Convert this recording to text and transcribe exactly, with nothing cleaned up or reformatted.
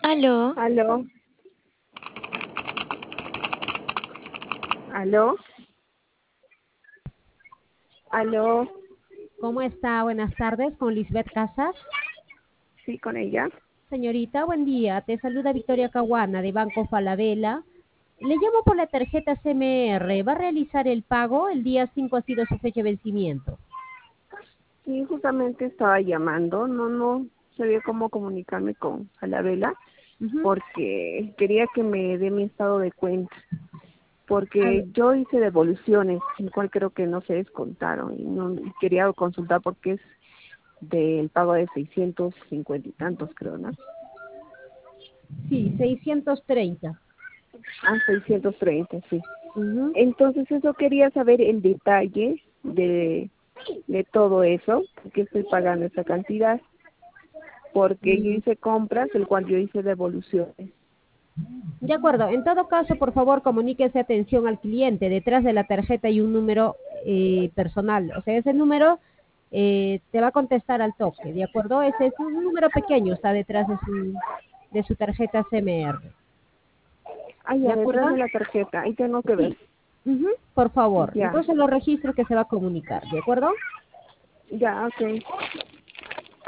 Aló, Aló, aló, aló, ¿Cómo está? Buenas tardes, con Lisbeth Casas. sí, con ella. Señorita, buen día. Te saluda Victoria Caguana de Banco Falabella. Le llamo por la tarjeta C M R. ¿Va a realizar el pago? El día cinco ha sido su fecha de vencimiento. Sí, justamente estaba llamando, no, no sabía cómo comunicarme con Falabella Ujú. porque quería que me dé mi estado de cuenta, A porque ver, yo hice devoluciones, el cual creo que no se descontaron y no y quería consultar porque es del pago de seiscientos cincuenta y tantos, creo, ¿no? sí, seiscientos treinta. Ah, seiscientos treinta, sí. Ujú. Entonces eso quería saber el detalle de, de todo eso, porque estoy pagando esa cantidad, porque yo Mm, hice compras, el cual yo hice devoluciones. De acuerdo. En todo caso, por favor, comuníquese atención al cliente. Detrás de la tarjeta hay un número eh, personal. O sea, ese número eh, te va a contestar al toque, ¿de acuerdo? Ese es un número pequeño, está detrás de su, de su tarjeta C M R. Ah, ¿De ya, detrás de acuerdo? la tarjeta, ahí tengo que ver. Sí. Ujú, por favor. Ya, Entonces lo registro que se va a comunicar, ¿de acuerdo? ya, ok.